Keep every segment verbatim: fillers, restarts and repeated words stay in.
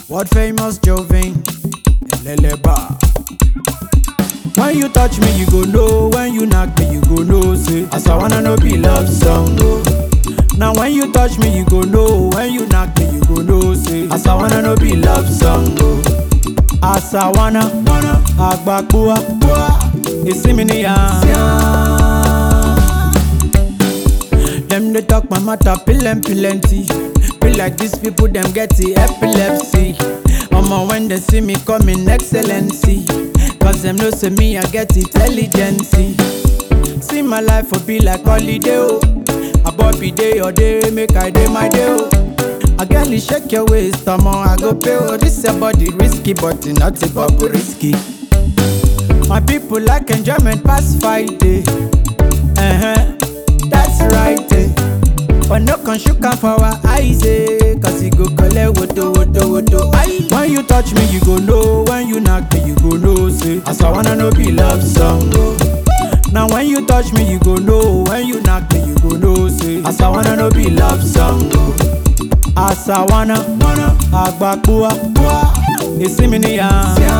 What famous Jovain? Leleba. When you touch me, you go know. When you knock me, you go know. Say, as I wanna know be love song. Oh. Now when you touch me, you go know. When you knock me, you go know. Say, as I wanna know be love song. Oh. As I wanna, wanna, agbakua, isimini ya. Them they talk my matter, pill and plenty. Feel like these people them get the epilepsy. Mama when they see me coming excellency. Cause them know say me I get intelligence. See my life will be like holiday. Oh. A Bobby day or day, make I day my day. Oh. I girl shake your waist, come on, I go pay. Oh, this your body risky, but it not a bubble risky. My people like enjoyment past fight day. Uh-huh, that's right. Eh. But no can shook for our eyes, eh. Cause you go collect woto, woto, woto. Aye. When you touch me, you go know. When you knock me, you go know. Say, as I wanna know be love song. Oh. Now when you touch me, you go know. When you knock me, you go know. Say, as I wanna know be love song. Oh. As I wanna, wanna, agbakua, isimini ya.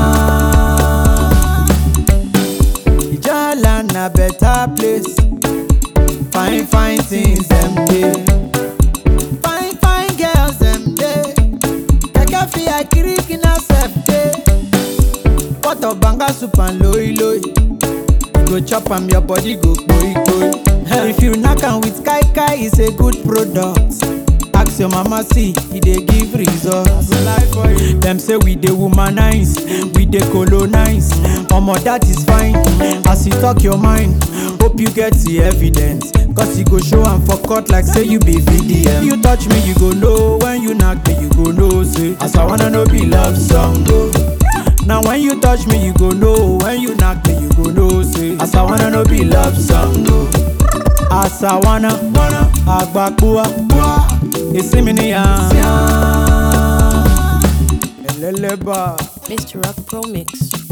Ijala na better place. Fine, fine things them day. Fine, fine girls them day. Keke fi akiriki na sef day. Pot of banga soup and loy loy. You go chop am, your body go boy boy. If you knock am with kai kai, it's a good product. Ask your mama see, he dey give results. Them say we dey womanize, we dey colonize. Omo that is fine, as you talk your mind. Hope you get the evidence, cause you go show am for court like say you be V D M. You touch me, you go know. When you knock me, you go know. Say, as I wanna know be love song. Oh. Now when you touch me, you go know. When you knock me, you go know. Say, as I wanna know be love song. Oh. As I wanna, wanna, agbakua, isimini ya. Leleba. Mister Rock Pro Mix.